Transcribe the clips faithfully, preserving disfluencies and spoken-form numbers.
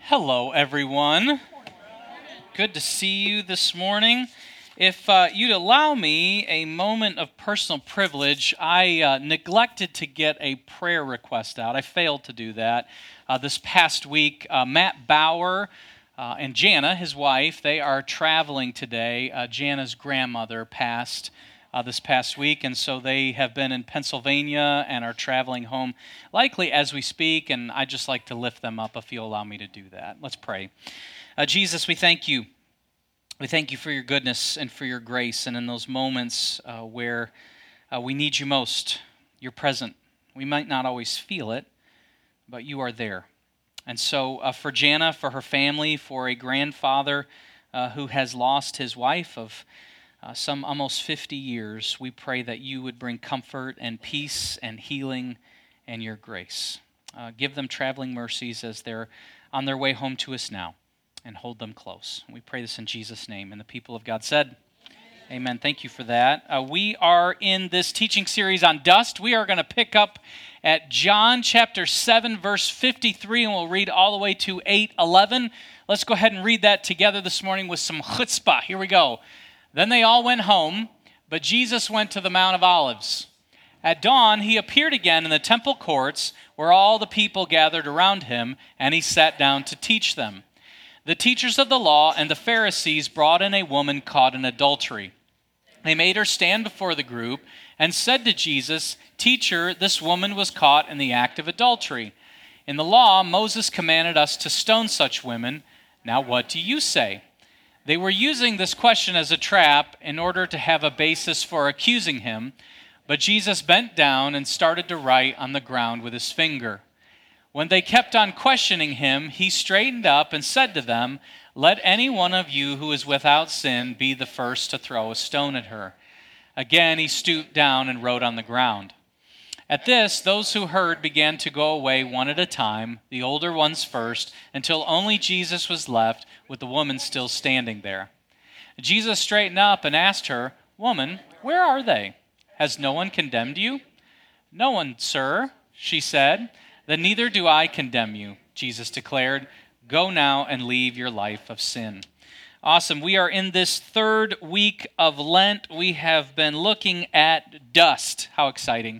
Hello, everyone. Good to see you this morning. If uh, you'd allow me a moment of personal privilege, I uh, neglected to get a prayer request out. I failed to do that uh, this past week. Uh, Matt Bauer uh, and Jana, his wife, they are traveling today. Uh, Jana's grandmother passed Uh, this past week, and so they have been in Pennsylvania and are traveling home likely as we speak, and I'd just like to lift them up if you'll allow me to do that. Let's pray. Uh, Jesus, we thank you. We thank you for your goodness and for your grace, and in those moments uh, where uh, we need you most, you're present. We might not always feel it, but you are there. And so uh, for Jana, for her family, for a grandfather uh, who has lost his wife of Uh, some almost fifty years, we pray that you would bring comfort and peace and healing and your grace. Uh, give them traveling mercies as they're on their way home to us now, and hold them close. We pray this in Jesus' name. And the people of God said, Amen. Amen. Thank you for that. Uh, we are in this teaching series on dust. We are going to pick up at John chapter seven, verse fifty-three, and we'll read all the way to eight eleven. Let's go ahead and read that together this morning with some chutzpah. Here we go. Then they all went home, but Jesus went to the Mount of Olives. At dawn, he appeared again in the temple courts where all the people gathered around him, and he sat down to teach them. The teachers of the law and the Pharisees brought in a woman caught in adultery. They made her stand before the group and said to Jesus, "Teacher, this woman was caught in the act of adultery. In the law, Moses commanded us to stone such women. Now what do you say?" They were using this question as a trap in order to have a basis for accusing him, but Jesus bent down and started to write on the ground with his finger. When they kept on questioning him, he straightened up and said to them, "Let any one of you who is without sin be the first to throw a stone at her." Again he stooped down and wrote on the ground. At this, those who heard began to go away one at a time, the older ones first, until only Jesus was left with the woman still standing there. Jesus straightened up and asked her, "Woman, where are they? Has no one condemned you?" "No one, sir," she said. "Then neither do I condemn you," Jesus declared. "Go now and leave your life of sin." Awesome. We are in this third week of Lent. We have been looking at dust. How exciting.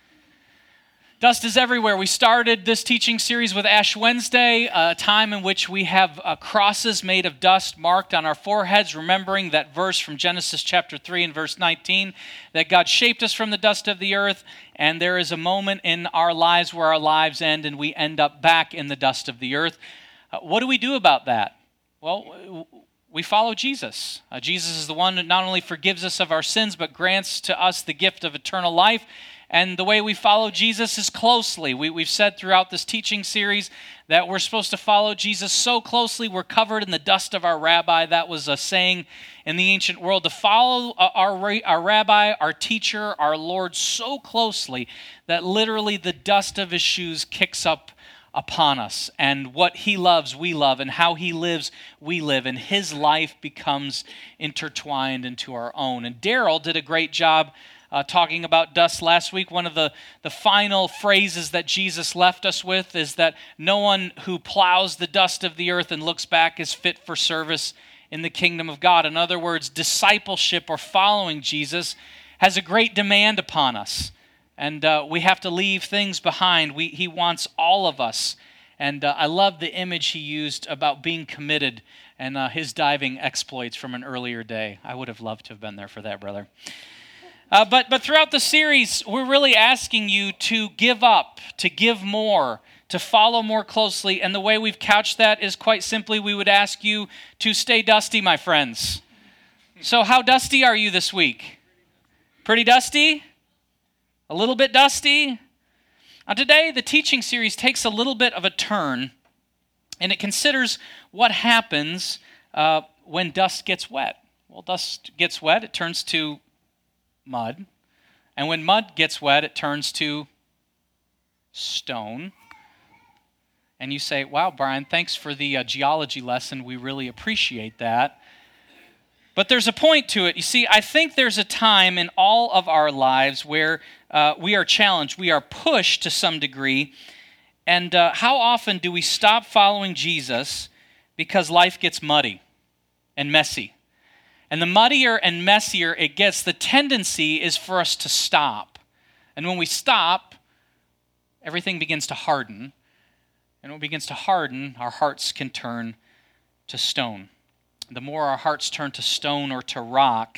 Dust is everywhere. We started this teaching series with Ash Wednesday, a time in which we have uh, crosses made of dust marked on our foreheads, remembering that verse from Genesis chapter three and verse nineteen, that God shaped us from the dust of the earth, and there is a moment in our lives where our lives end and we end up back in the dust of the earth. Uh, what do we do about that? Well, we follow Jesus. Uh, Jesus is the one who not only forgives us of our sins, but grants to us the gift of eternal life. And the way we follow Jesus is closely. We, we've said throughout this teaching series that we're supposed to follow Jesus so closely we're covered in the dust of our rabbi. That was a saying in the ancient world. To follow our, our rabbi, our teacher, our Lord so closely that literally the dust of his shoes kicks up upon us. And what he loves, we love. And how he lives, we live. And his life becomes intertwined into our own. And Daryl did a great job Uh, talking about dust last week. One of the, the final phrases that Jesus left us with is that no one who plows the dust of the earth and looks back is fit for service in the kingdom of God. In other words, discipleship or following Jesus has a great demand upon us. And uh, we have to leave things behind. We, he wants all of us. And uh, I love the image he used about being committed and uh, his diving exploits from an earlier day. I would have loved to have been there for that, brother. Uh, but but throughout the series, we're really asking you to give up, to give more, to follow more closely. And the way we've couched that is quite simply, we would ask you to stay dusty, my friends. So how dusty are you this week? Pretty dusty? A little bit dusty? Now today, the teaching series takes a little bit of a turn, and it considers what happens uh, when dust gets wet. Well, dust gets wet, it turns to mud. And when mud gets wet, it turns to stone. And you say, "Wow, Brian, thanks for the uh, geology lesson. We really appreciate that." But there's a point to it. You see, I think there's a time in all of our lives where uh, we are challenged, we are pushed to some degree, And uh, how often do we stop following Jesus because life gets muddy and messy? And the muddier and messier it gets, the tendency is for us to stop. And when we stop, everything begins to harden. And when it begins to harden, our hearts can turn to stone. The more our hearts turn to stone or to rock,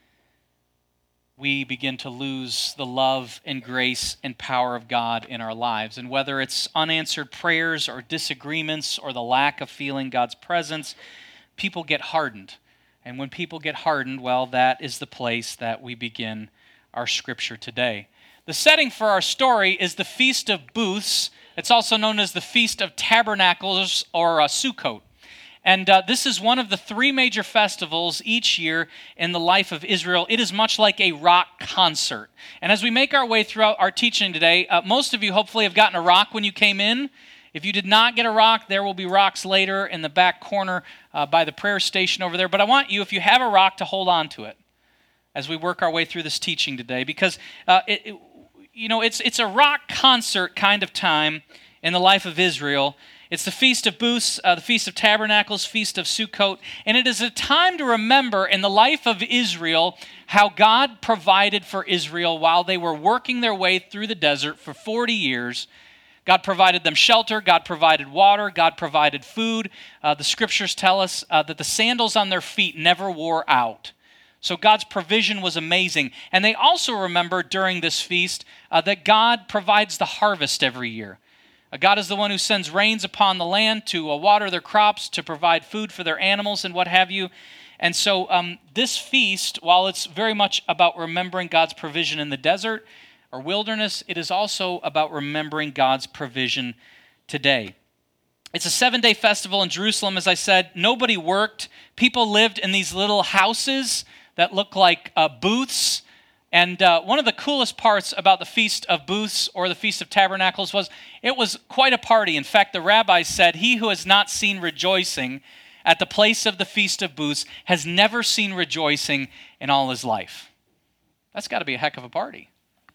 we begin to lose the love and grace and power of God in our lives. And whether it's unanswered prayers or disagreements or the lack of feeling God's presence, people get hardened. And when people get hardened, well, that is the place that we begin our scripture today. The setting for our story is the Feast of Booths. It's also known as the Feast of Tabernacles or uh, Sukkot. And uh, this is one of the three major festivals each year in the life of Israel. It is much like a rock concert. And as we make our way throughout our teaching today, uh, most of you hopefully have gotten a rock when you came in. If you did not get a rock, there will be rocks later in the back corner uh, by the prayer station over there. But I want you, if you have a rock, to hold on to it as we work our way through this teaching today. Because, uh, it, it, you know, it's, it's a rock concert kind of time in the life of Israel. It's the Feast of Booths, uh, the Feast of Tabernacles, Feast of Sukkot, and it is a time to remember in the life of Israel how God provided for Israel while they were working their way through the desert for forty years. God provided them shelter, God provided water, God provided food. Uh, the scriptures tell us uh, that the sandals on their feet never wore out. So God's provision was amazing. And they also remember during this feast uh, that God provides the harvest every year. God is the one who sends rains upon the land to uh, water their crops, to provide food for their animals and what have you. And so um, this feast, while it's very much about remembering God's provision in the desert or wilderness, it is also about remembering God's provision today. It's a seven-day festival in Jerusalem, as I said. Nobody worked. People lived in these little houses that look like uh, booths. And uh, one of the coolest parts about the Feast of Booths or the Feast of Tabernacles was it was quite a party. In fact, the rabbis said, "He who has not seen rejoicing at the place of the Feast of Booths has never seen rejoicing in all his life." That's got to be a heck of a party.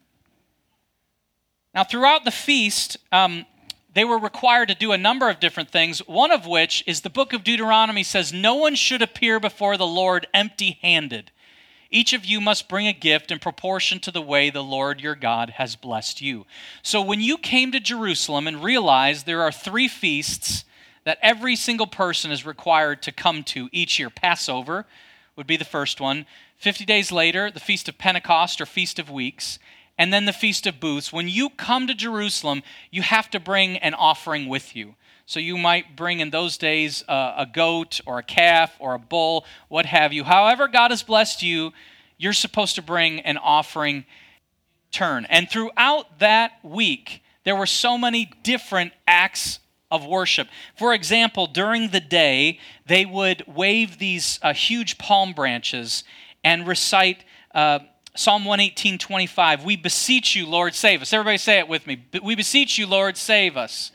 Now, throughout the feast, um, they were required to do a number of different things, one of which is the book of Deuteronomy says, "No one should appear before the Lord empty-handed. Each of you must bring a gift in proportion to the way the Lord your God has blessed you." So when you came to Jerusalem and realized there are three feasts that every single person is required to come to each year, Passover would be the first one. fifty days later, the Feast of Pentecost or Feast of Weeks, and then the Feast of Booths. When you come to Jerusalem, you have to bring an offering with you. So you might bring in those days uh, a goat or a calf or a bull, what have you. However God has blessed you, you're supposed to bring an offering turn. And throughout that week, there were so many different acts of worship. For example, during the day, they would wave these uh, huge palm branches and recite uh, Psalm one eighteen, twenty-five. "We beseech you, Lord, save us." Everybody say it with me. "We beseech you, Lord, save us."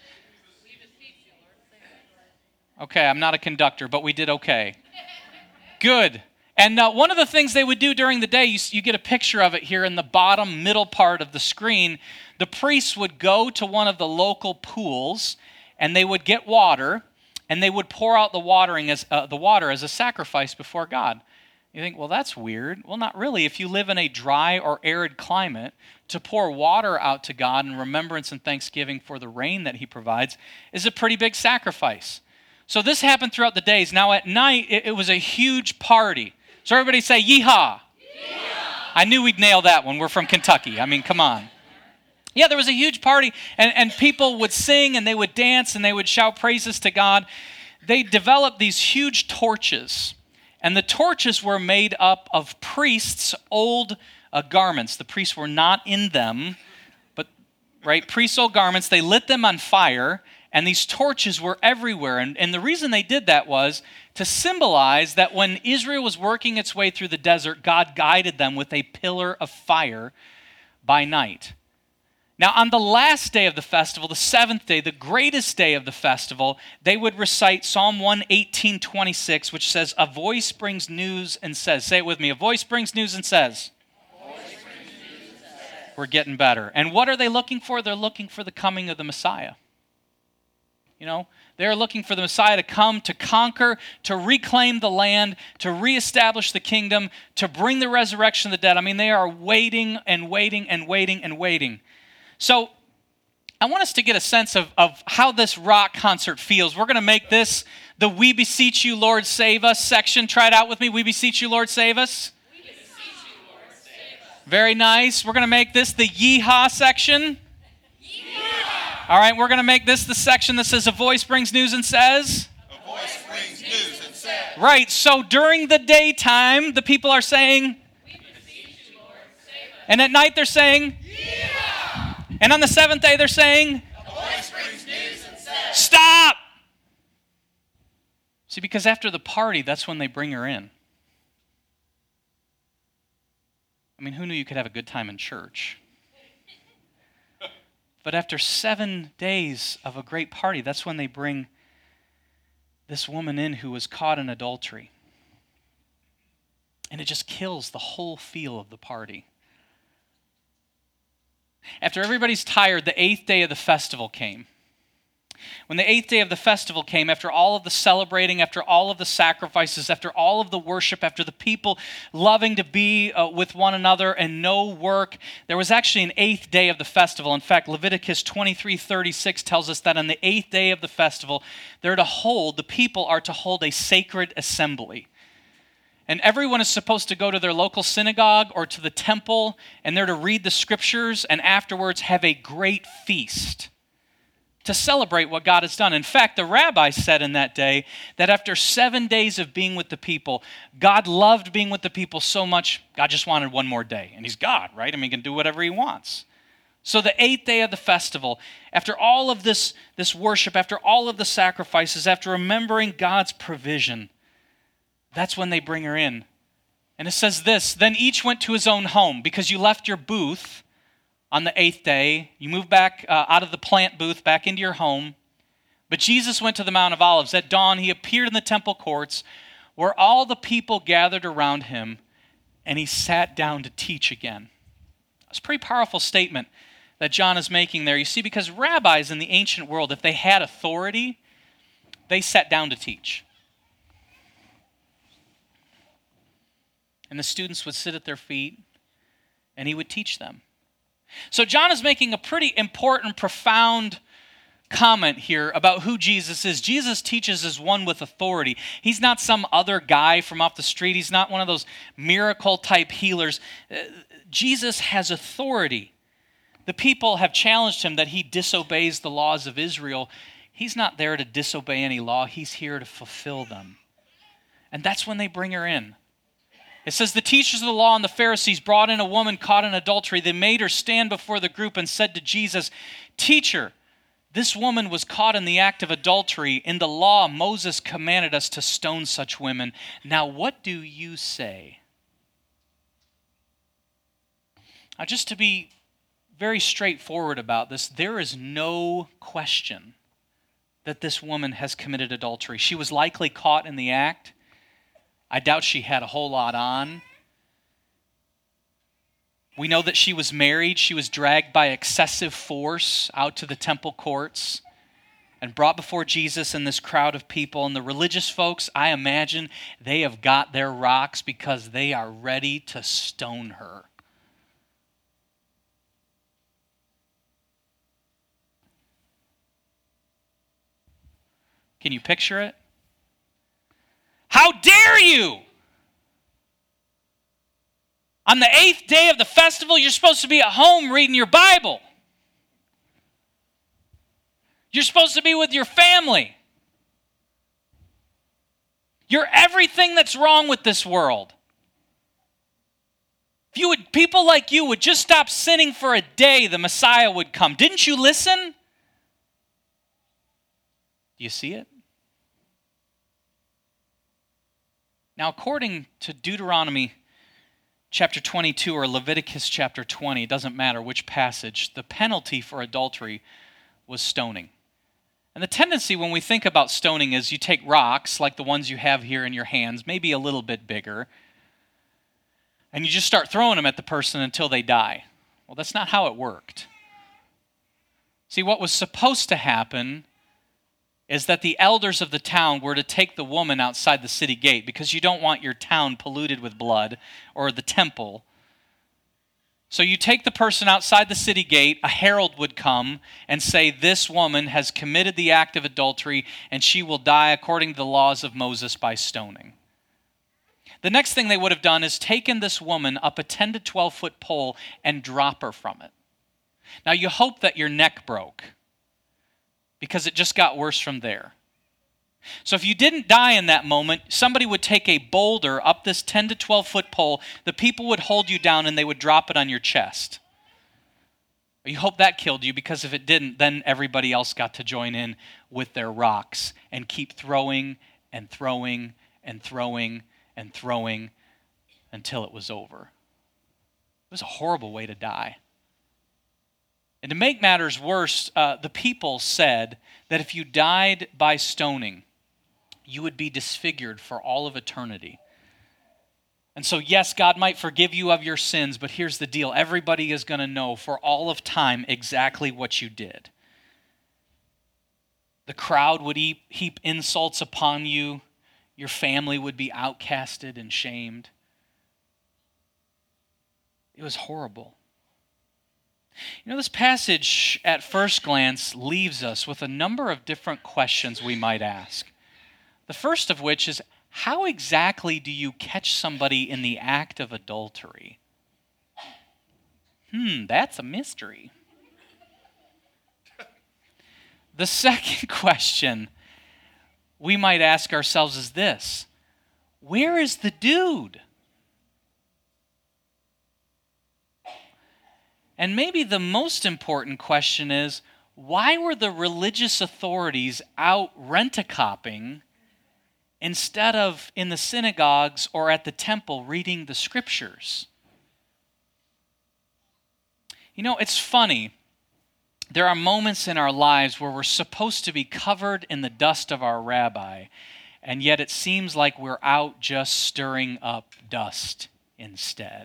Okay, I'm not a conductor, but we did okay. Good. And uh, one of the things they would do during the day, you, you get a picture of it here in the bottom middle part of the screen. The priests would go to one of the local pools, and they would get water, and they would pour out the watering as uh, the water as a sacrifice before God. You think, well, that's weird. Well, not really. If you live in a dry or arid climate, to pour water out to God in remembrance and thanksgiving for the rain that He provides is a pretty big sacrifice. So this happened throughout the days. Now at night, it, it was a huge party. So everybody say, yeehaw. Yeehaw. I knew we'd nail that one. We're from Kentucky. I mean, come on. Yeah, there was a huge party, and, and people would sing, and they would dance, and they would shout praises to God. They developed these huge torches, and the torches were made up of priests' old uh, garments. The priests were not in them, but, right, priests' old garments. They lit them on fire, and these torches were everywhere. And, and the reason they did that was to symbolize that when Israel was working its way through the desert, God guided them with a pillar of fire by night. Now, on the last day of the festival, the seventh day, the greatest day of the festival, they would recite Psalm one eighteen, twenty-six, which says, "A voice brings news and says," say it with me, "A voice brings news and says." Brings news and says. We're getting better. And what are they looking for? They're looking for the coming of the Messiah. You know, they're looking for the Messiah to come, to conquer, to reclaim the land, to reestablish the kingdom, to bring the resurrection of the dead. I mean, they are waiting and waiting and waiting and waiting. So I want us to get a sense of, of how this rock concert feels. We're going to make this the We Beseech You, Lord, Save Us section. Try it out with me. We beseech you, Lord, save us. We beseech you, Lord, save us. Very nice. We're going to make this the Yeehaw section. All right, we're going to make this the section that says, a voice brings news and says. A voice brings news and says. Right, so during the daytime, the people are saying. We beseech you, Lord, save us. And at night they're saying. Yeah. And on the seventh day they're saying. A voice brings news and says. Stop! See, because after the party, that's when they bring her in. I mean, who knew you could have a good time in church? But after seven days of a great party, that's when they bring this woman in who was caught in adultery. And it just kills the whole feel of the party. After everybody's tired, the eighth day of the festival came. When the eighth day of the festival came, after all of the celebrating, after all of the sacrifices, after all of the worship, after the people loving to be uh, with one another and no work, there was actually an eighth day of the festival. In fact, Leviticus twenty-three thirty-six tells us that on the eighth day of the festival, they're to hold, the people are to hold a sacred assembly. And everyone is supposed to go to their local synagogue or to the temple, and they're to read the scriptures and afterwards have a great feast to celebrate what God has done. In fact, the rabbi said in that day that after seven days of being with the people, God loved being with the people so much, God just wanted one more day. And he's God, right? I mean, he can do whatever he wants. So the eighth day of the festival, after all of this, this worship, after all of the sacrifices, after remembering God's provision, that's when they bring her in. And it says this, then each went to his own home, because you left your booth on the eighth day. You moved back uh, out of the plant booth back into your home. But Jesus went to the Mount of Olives. At dawn, he appeared in the temple courts where all the people gathered around him, and he sat down to teach again. It's a pretty powerful statement that John is making there. You see, because rabbis in the ancient world, if they had authority, they sat down to teach. And the students would sit at their feet, and he would teach them. So John is making a pretty important, profound comment here about who Jesus is. Jesus teaches as one with authority. He's not some other guy from off the street. He's not one of those miracle-type healers. Uh, Jesus has authority. The people have challenged him that he disobeys the laws of Israel. He's not there to disobey any law. He's here to fulfill them. And that's when they bring her in. It says, the teachers of the law and the Pharisees brought in a woman caught in adultery. They made her stand before the group and said to Jesus, Teacher, this woman was caught in the act of adultery. In the law, Moses commanded us to stone such women. Now, what do you say? Now, just to be very straightforward about this, there is no question that this woman has committed adultery. She was likely caught in the act. I doubt she had a whole lot on. We know that she was married. She was dragged by excessive force out to the temple courts and brought before Jesus and this crowd of people. And the religious folks, I imagine, they have got their rocks because they are ready to stone her. Can you picture it? How dare you? On the eighth day of the festival, you're supposed to be at home reading your Bible. You're supposed to be with your family. You're everything that's wrong with this world. If you would, people like you would just stop sinning for a day, the Messiah would come. Didn't you listen? Do you see it? Now, according to Deuteronomy chapter twenty-two or Leviticus chapter twenty, it doesn't matter which passage, the penalty for adultery was stoning. And the tendency when we think about stoning is you take rocks like the ones you have here in your hands, maybe a little bit bigger, and you just start throwing them at the person until they die. Well, that's not how it worked. See, what was supposed to happen is that the elders of the town were to take the woman outside the city gate because you don't want your town polluted with blood or the temple. So you take the person outside the city gate, a herald would come and say, this woman has committed the act of adultery and she will die according to the laws of Moses by stoning. The next thing they would have done is taken this woman up a ten to twelve foot pole and drop her from it. Now you hope that your neck broke because it just got worse from there. So if you didn't die in that moment, somebody would take a boulder up this ten to twelve foot pole, the people would hold you down and they would drop it on your chest. You hope that killed you, because if it didn't, then everybody else got to join in with their rocks and keep throwing and throwing and throwing and throwing until it was over. It was a horrible way to die. And to make matters worse, uh, the people said that if you died by stoning, you would be disfigured for all of eternity. And so, yes, God might forgive you of your sins, but here's the deal. Everybody is going to know for all of time exactly what you did. The crowd would heap insults upon you. Your family would be outcasted and shamed. It was horrible. You know, this passage at first glance leaves us with a number of different questions we might ask. The first of which is, how exactly do you catch somebody in the act of adultery? Hmm, that's a mystery. The second question we might ask ourselves is this: where is the dude? And maybe the most important question is, why were the religious authorities out rent-a-copping instead of in the synagogues or at the temple reading the scriptures? You know, it's funny. There are moments in our lives where we're supposed to be covered in the dust of our rabbi, and yet it seems like we're out just stirring up dust instead.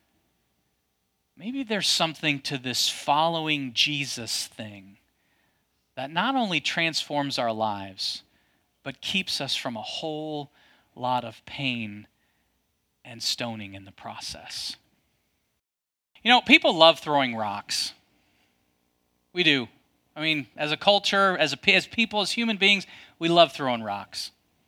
Maybe there's something to this following Jesus thing that not only transforms our lives, but keeps us from a whole lot of pain and stoning in the process. You know, people love throwing rocks. We do. I mean, as a culture, as a, as people, as human beings, we love throwing rocks.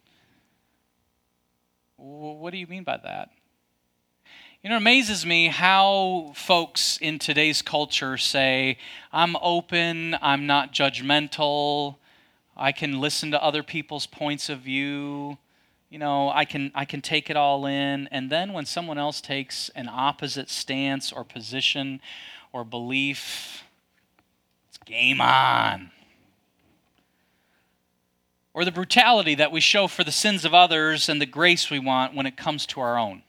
What do you mean by that? You know, it amazes me how folks in today's culture say, I'm open, I'm not judgmental, I can listen to other people's points of view, you know, I can I can take it all in. And then when someone else takes an opposite stance or position or belief, it's game on. Or the brutality that we show for the sins of others and the grace we want when it comes to our own.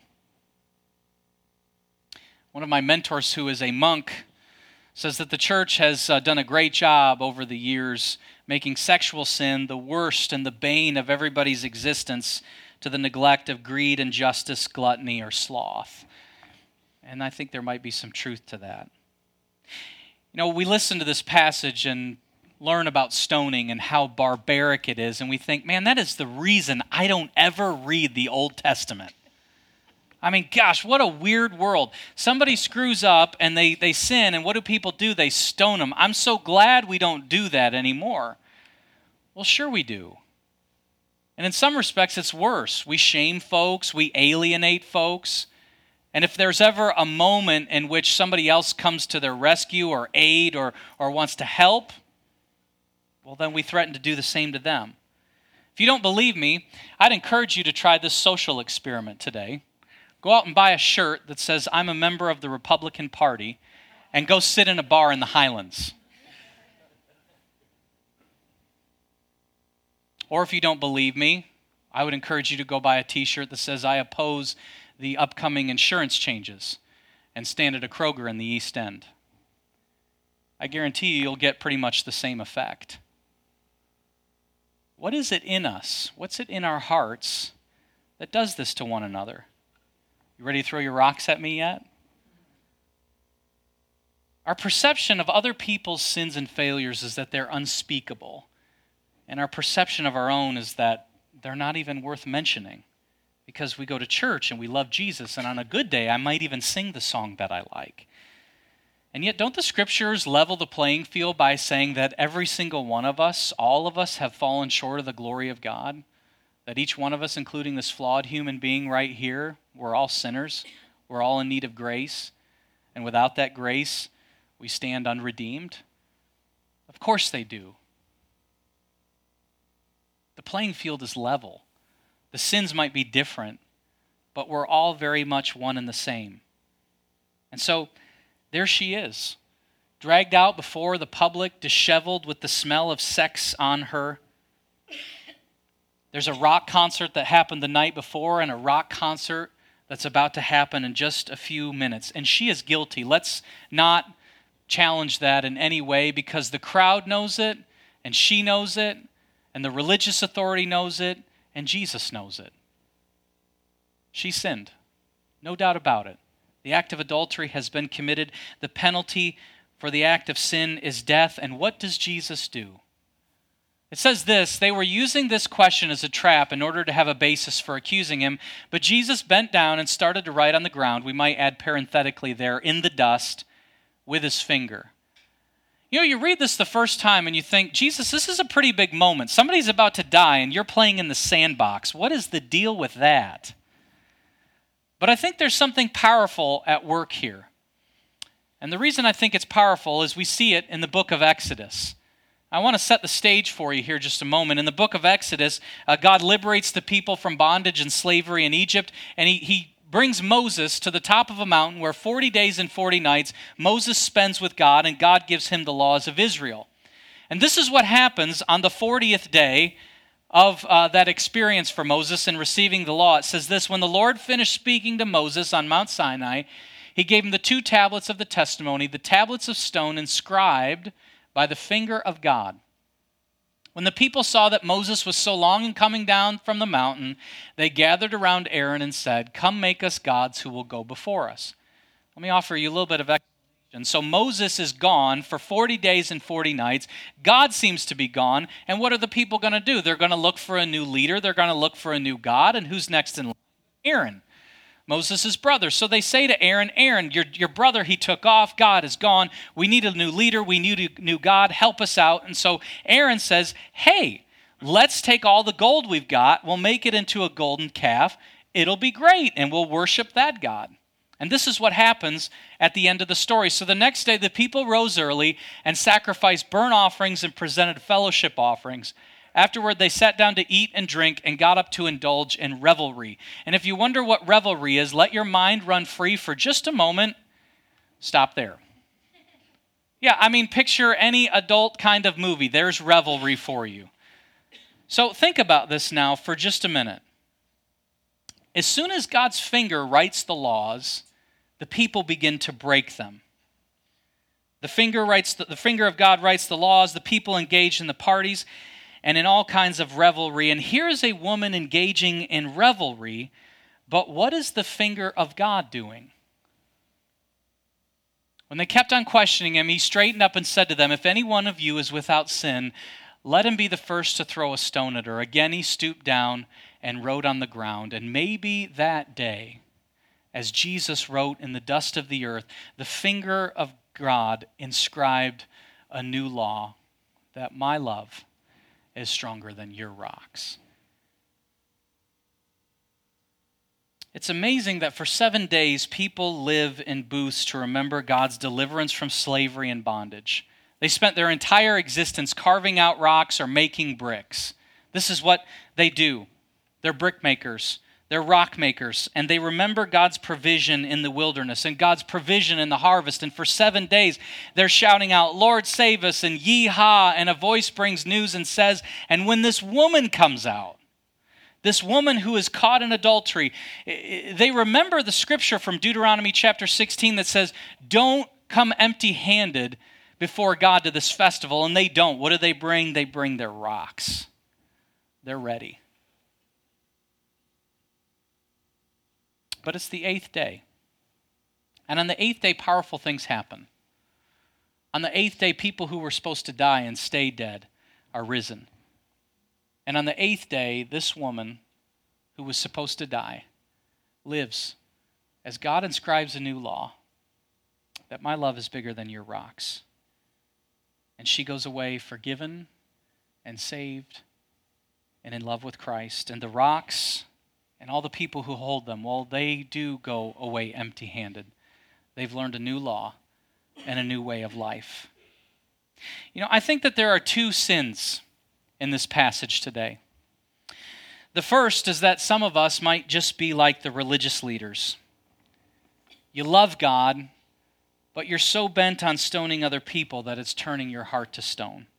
One of my mentors, who is a monk, says that the church has uh, done a great job over the years making sexual sin the worst and the bane of everybody's existence, to the neglect of greed, injustice, gluttony, or sloth. And I think there might be some truth to that. You know, we listen to this passage and learn about stoning and how barbaric it is, and we think, man, that is the reason I don't ever read the Old Testament. I mean, gosh, what a weird world. Somebody screws up and they, they sin, and what do people do? They stone them. I'm so glad we don't do that anymore. Well, sure we do. And in some respects, it's worse. We shame folks. We alienate folks. And if there's ever a moment in which somebody else comes to their rescue or aid or, or wants to help, well, then we threaten to do the same to them. If you don't believe me, I'd encourage you to try this social experiment today. Go out and buy a shirt that says, I'm a member of the Republican Party, and go sit in a bar in the Highlands. Or if you don't believe me, I would encourage you to go buy a t-shirt that says, I oppose the upcoming insurance changes, and stand at a Kroger in the East End. I guarantee you, you'll get pretty much the same effect. What is it in us? What's it in our hearts that does this to one another? You ready to throw your rocks at me yet? Our perception of other people's sins and failures is that they're unspeakable. And our perception of our own is that they're not even worth mentioning because we go to church and we love Jesus, and on a good day, I might even sing the song that I like. And yet, don't the scriptures level the playing field by saying that every single one of us, all of us, have fallen short of the glory of God? That each one of us, including this flawed human being right here, we're all sinners. We're all in need of grace. And without that grace, we stand unredeemed? Of course they do. The playing field is level. The sins might be different, but we're all very much one and the same. And so, there she is, dragged out before the public, disheveled with the smell of sex on her. There's a rock concert that happened the night before and a rock concert that's about to happen in just a few minutes. And she is guilty. Let's not challenge that in any way because the crowd knows it, and she knows it, and the religious authority knows it, and Jesus knows it. She sinned. No doubt about it. The act of adultery has been committed. The penalty for the act of sin is death. And what does Jesus do? It says this, they were using this question as a trap in order to have a basis for accusing him, but Jesus bent down and started to write on the ground, we might add parenthetically there, in the dust, with his finger. You know, you read this the first time and you think, Jesus, this is a pretty big moment. Somebody's about to die and you're playing in the sandbox. What is the deal with that? But I think there's something powerful at work here. And the reason I think it's powerful is we see it in the book of Exodus. I want to set the stage for you here just a moment. In the book of Exodus, uh, God liberates the people from bondage and slavery in Egypt, and he, he brings Moses to the top of a mountain where forty days and forty nights Moses spends with God, and God gives him the laws of Israel. And this is what happens on the fortieth day of uh, that experience for Moses in receiving the law. It says this, when the Lord finished speaking to Moses on Mount Sinai, he gave him the two tablets of the testimony, the tablets of stone inscribed by the finger of God. When the people saw that Moses was so long in coming down from the mountain, they gathered around Aaron and said, come make us gods who will go before us. Let me offer you a little bit of explanation. So Moses is gone for forty days and forty nights. God seems to be gone. And what are the people going to do? They're going to look for a new leader. They're going to look for a new God. And who's next in line? Aaron, Moses' brother. So they say to Aaron, Aaron, your, your brother, he took off. God is gone. We need a new leader. We need a new God. Help us out. And so Aaron says, hey, let's take all the gold we've got. We'll make it into a golden calf. It'll be great. And we'll worship that God. And this is what happens at the end of the story. So the next day, the people rose early and sacrificed burnt offerings and presented fellowship offerings. Afterward, they sat down to eat and drink and got up to indulge in revelry. And if you wonder what revelry is, let your mind run free for just a moment. Stop there. Yeah, I mean, picture any adult kind of movie. There's revelry for you. So think about this now for just a minute. As soon as God's finger writes the laws, the people begin to break them. The finger writes the, the finger of God writes the laws, the people engage in the parties and in all kinds of revelry. And here is a woman engaging in revelry, but what is the finger of God doing? When they kept on questioning him, he straightened up and said to them, if any one of you is without sin, let him be the first to throw a stone at her. Again he stooped down and wrote on the ground. And maybe that day, as Jesus wrote in the dust of the earth, the finger of God inscribed a new law, that my love is stronger than your rocks. It's amazing that for seven days, people live in booths to remember God's deliverance from slavery and bondage. They spent their entire existence carving out rocks or making bricks. This is what they do. They're brick makers. They're rock makers. And they remember God's provision in the wilderness and God's provision in the harvest. And for seven days, they're shouting out, Lord, save us, and yee-haw. And a voice brings news and says, and when this woman comes out, this woman who is caught in adultery, they remember the scripture from Deuteronomy chapter sixteen that says, don't come empty-handed before God to this festival. And they don't. What do they bring? They bring their rocks. They're ready. But it's the eighth day. And on the eighth day, powerful things happen. On the eighth day, people who were supposed to die and stay dead are risen. And on the eighth day, this woman, who was supposed to die, lives as God inscribes a new law, that my love is bigger than your rocks. And she goes away forgiven and saved and in love with Christ. And the rocks and all the people who hold them, well, they do go away empty-handed. They've learned a new law and a new way of life. You know, I think that there are two sins in this passage today. The first is that some of us might just be like the religious leaders. You love God, but you're so bent on stoning other people that it's turning your heart to stone.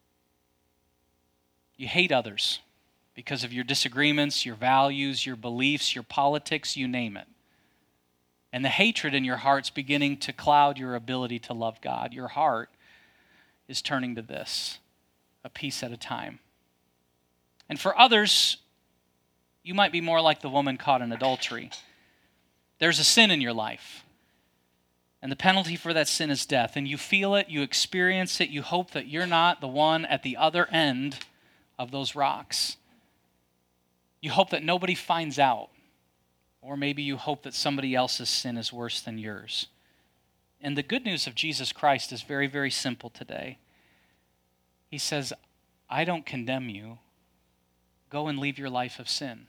You hate others because of your disagreements, your values, your beliefs, your politics, you name it. And the hatred in your heart's beginning to cloud your ability to love God. Your heart is turning to this, a piece at a time. And for others, you might be more like the woman caught in adultery. There's a sin in your life, and the penalty for that sin is death. And you feel it, you experience it, you hope that you're not the one at the other end of those rocks. You hope that nobody finds out, or maybe you hope that somebody else's sin is worse than yours. And the good news of Jesus Christ is very, very simple today. He says, I don't condemn you. Go and leave your life of sin.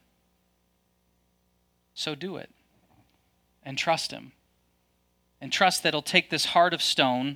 So do it. And trust him. And trust that he'll take this heart of stone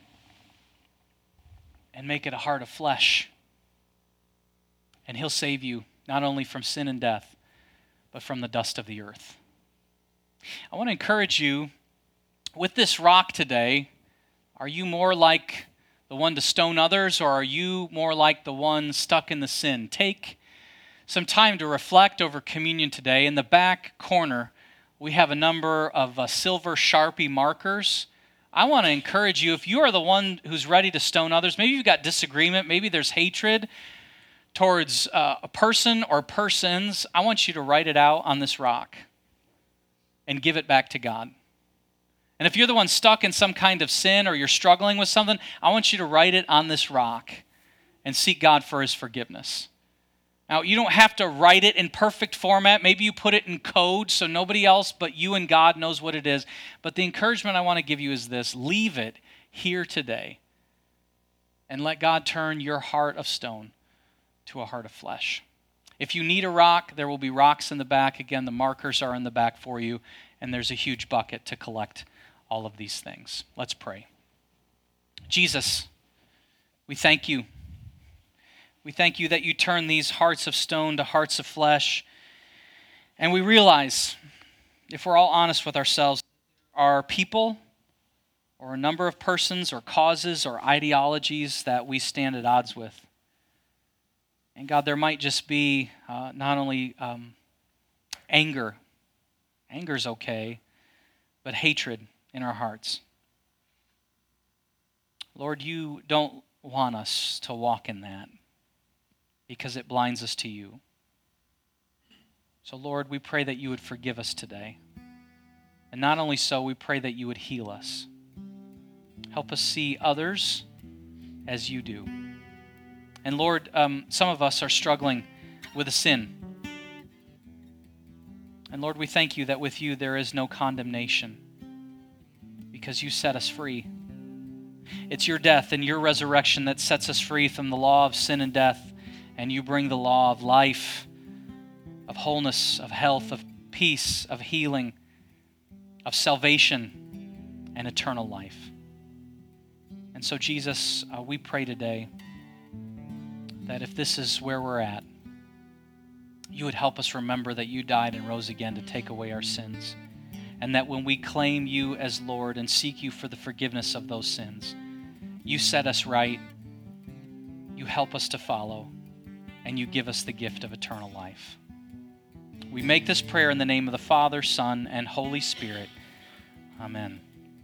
and make it a heart of flesh. And he'll save you not only from sin and death, but from the dust of the earth. I want to encourage you, with this rock today, are you more like the one to stone others, or are you more like the one stuck in the sin? Take some time to reflect over communion today. In the back corner, we have a number of uh, silver Sharpie markers. I want to encourage you, if you are the one who's ready to stone others, maybe you've got disagreement, maybe there's hatred towards uh, a person or persons, I want you to write it out on this rock and give it back to God. And if you're the one stuck in some kind of sin or you're struggling with something, I want you to write it on this rock and seek God for his forgiveness. Now, you don't have to write it in perfect format. Maybe you put it in code so nobody else but you and God knows what it is. But the encouragement I want to give you is this: leave it here today and let God turn your heart of stone to a heart of flesh. If you need a rock, there will be rocks in the back. Again, the markers are in the back for you, and there's a huge bucket to collect all of these things. Let's pray. Jesus, we thank you. We thank you that you turn these hearts of stone to hearts of flesh. And we realize, if we're all honest with ourselves, are people or a number of persons or causes or ideologies that we stand at odds with. And God, there might just be uh, not only um, anger, anger's okay, but hatred in our hearts. Lord, you don't want us to walk in that because it blinds us to you. So Lord, we pray that you would forgive us today. And not only so, we pray that you would heal us. Help us see others as you do. And Lord, um, some of us are struggling with a sin. And Lord, we thank you that with you there is no condemnation because you set us free. It's your death and your resurrection that sets us free from the law of sin and death, and you bring the law of life, of wholeness, of health, of peace, of healing, of salvation, and eternal life. And so, Jesus, uh, we pray today that if this is where we're at, you would help us remember that you died and rose again to take away our sins. And that when we claim you as Lord and seek you for the forgiveness of those sins, you set us right, you help us to follow, and you give us the gift of eternal life. We make this prayer in the name of the Father, Son, and Holy Spirit. Amen.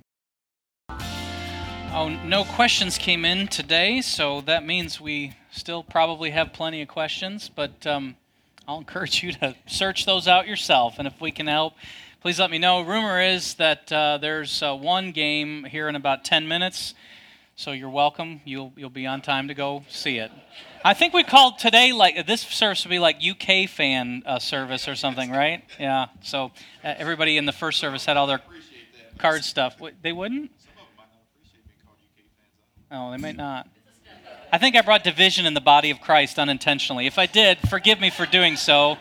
Oh, no questions came in today, so that means we still probably have plenty of questions, but um, I'll encourage you to search those out yourself, and if we can help, please let me know. Rumor is that uh, there's uh, one game here in about ten minutes, So you're welcome. You'll you'll be on time to go see it. I think we called today, like, this service would be like U K fan uh, service or something, right? Yeah. So uh, everybody in the first service had all their card stuff. What, they wouldn't? Oh, they might not. I think I brought division in the body of Christ unintentionally. If I did, forgive me for doing so.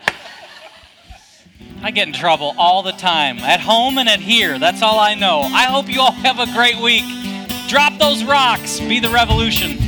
I get in trouble all the time, at home and at here. That's all I know. I hope you all have a great week. Drop those rocks. Be the revolution.